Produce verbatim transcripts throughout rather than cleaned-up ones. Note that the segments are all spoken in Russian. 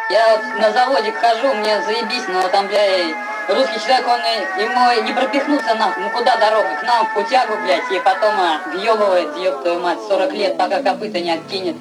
Я вот на заводик хожу, мне заебись, но там, блядь, русский человек, он и, ему не пропихнуться нахуй, ну куда дорога? К нам в путягу, блядь, и потом а, въебывает, ёб твою мать, сорок лет, пока копыта не откинет.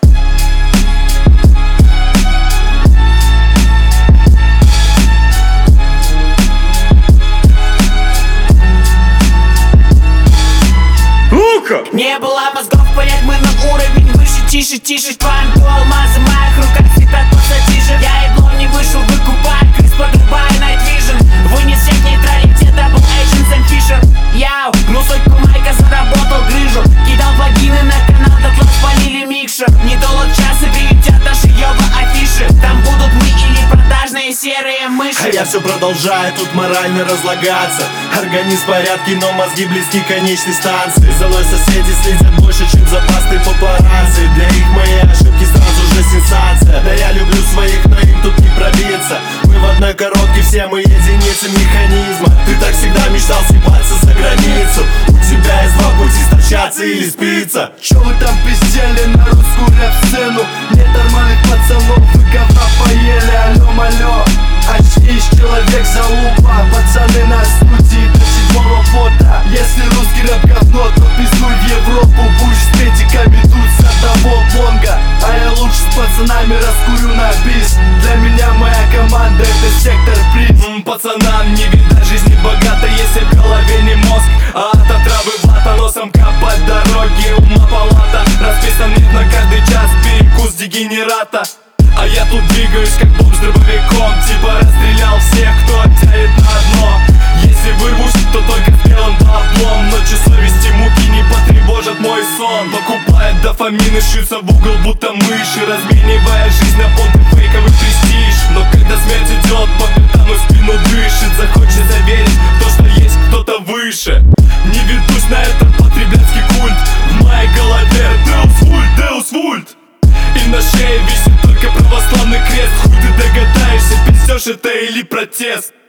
Не было мозгов понять, мы на уровень выше. Тише, тише, панду, алмазы в моих руках светят пассатижи. Я еблом не вышел, выкупай, крыс подрубай, Night Vision. Вынес всех нейтралитет, Double Agent, Сэм Фишер. Яу, гну сотку майка, заработал грыжу. Кидал плагины на канал, дотла спалили микшер. Не долг часа прилетят наши ёба афиши. Там будут мы или продажные серые мыши. А я все продолжаю тут морально разлагаться. Организм в порядке, но мозги близки к конечной станции. За мной соседи следят больше, чем запасные папарацци. Для их мои ошибки сразу же сенсация. Да я люблю своих, но им тут не пробиться. Мы в одной коробке, все мы единицы механизма. Ты так всегда мечтал съебаться за границу. У тебя есть два пути: встречаться или спиться. Чё вы там пиздели на русскую рэп-сцену? Нет нормальных пацанов, вы говна поели, алё-малё. Очнись, человек, залупа, пацаны на студии до седьмого фото. Если русский рэп говно, то пиздуй в Европу. Будешь с педиками тут с одного бонга. А я лучше с пацанами раскурю на бис. Для меня моя команда — это сектор приз. М, Пацанам не видать жизни богато, если в голове не мозг, а от отравы вата. Носом копать дороги, ума палата. Расписан нет на каждый час, перекус дегенерата. А я тут двигаюсь как бомб с дробовиком. Типа расстрелял всех, кто тянет на дно. Если вырвусь, то только с белым баблом. Ночью совести муки не потревожат мой сон. Покупает дофамин и шьются в угол, будто мыши, разменивая жизнь на понты, фейковый престиж. Но когда смерть идет по пятам и в спину дышит, захочется верить в то, что есть кто-то выше. Не ведусь на этот потребляцкий культ. В моей голове Деус Вульт, Деус Вульт. И на шее висит только православный крест. Хуй ты догадаешься, пиздёшь это или протест?